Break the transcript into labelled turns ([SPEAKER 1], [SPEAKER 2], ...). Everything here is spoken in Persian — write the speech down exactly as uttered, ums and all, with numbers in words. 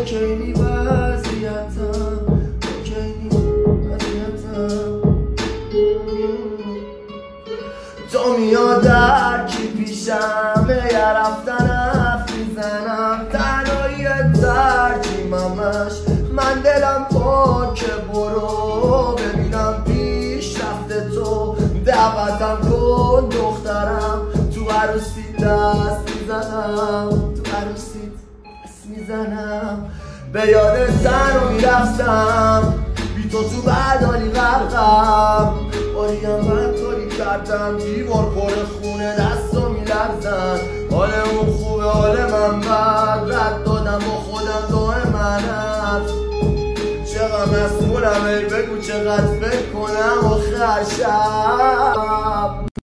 [SPEAKER 1] اوکی وضعیتم، اوکی وضعیتم. تو میادر کی پیشم یه رفتن حرف میزنم، تنهایی ترجیممش من دلم پاکه. برو ببینم پیش رفته تو، دعوتم کن دخترم، تو عروسی دست میزنم، تو عروسی دست میزنم. به یاد تن رو میرفتم، بی تو تو بدالی غرقم. باریم من کاری کردم، دیوار پر خونه دستا میلرزن. حال اون خوبه حال من بد، رد دادم با خودم دائما هست. چقدر مسئولم ای بگو چقدر فکر کنم آخر شب.